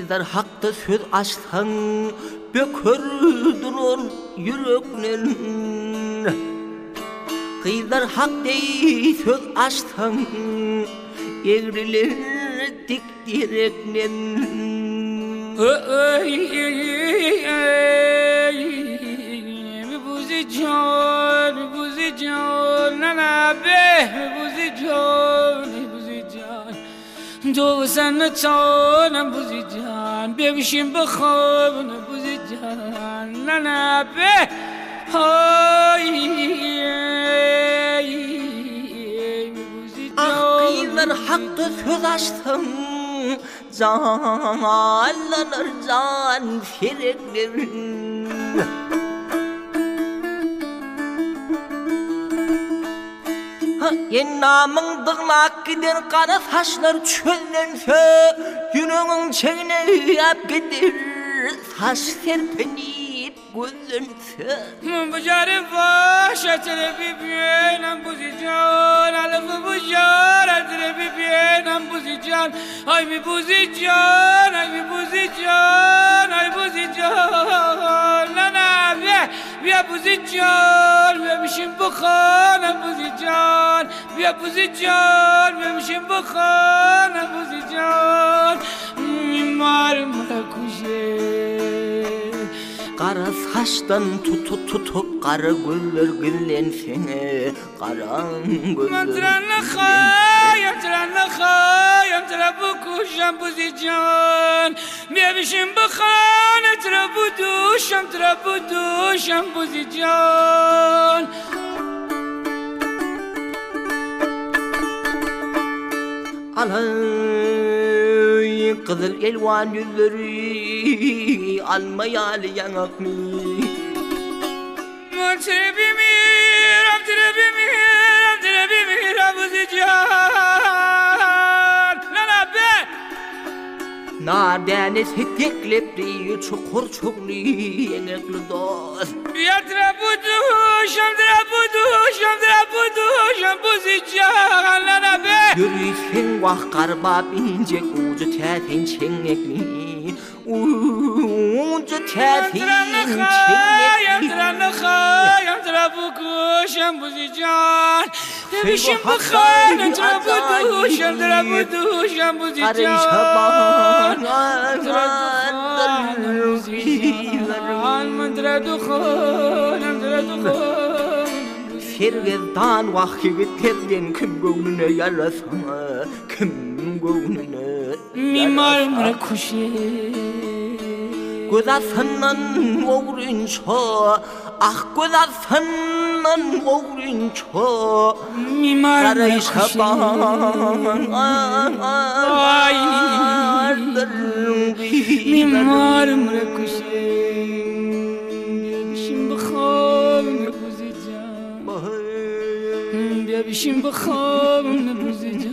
Kıydar hakta söz açsan bökür durur yüreklen. Kıydar hak dey söz açsan egrilir dik direklen. Buzican, nana be, buzican. جو سن چون بوزیجان ببشیم بخواب بوزیجان نه به های بوزیجان Kıydar hakta söz açsan canlanır can fereklerin. En namın dığlak gider kara saçlar çöllense yüreğin çeğine yap gider saç serpenip gözlense. Bucarı baş açılı bibenem buzican alıfı bucar açılı bibenem buzican ay mi buzican ay mi buzican ay buzican nana be buzican bemişim bu khana buzican buzican bemişim bu khana buzican mimarım kuşe. Kara saçtan tutup kara güller güllense kara güller Mantranı khayam tara bu kuşam buzican bebişim bu khana tara bu duşam buzican. Alay kızıl elvan yüzleri almayalı yanaklı. Trebimir buzican nana be. Nadeniz hiteklepli çukur çukli yenekli dost. Tara bu duşam buzican nana be. Yürüysen vah karba binecek ucu tetin çengekli. Ucu tetin çengekli. Tara bu kuşam buzican bebişim bu khana tara bu duşam buzican. Arın şaban Mantra dukhonam Sergezdan vakit terden kim gönlüne yarasana kim gönlüne mimarım kuşe. Gözasından oğrunça ah gözasından oğrunça Mimarım kuşe. Mimarım kuşe. Bebişim bakham buzican bebişim bakham buzican.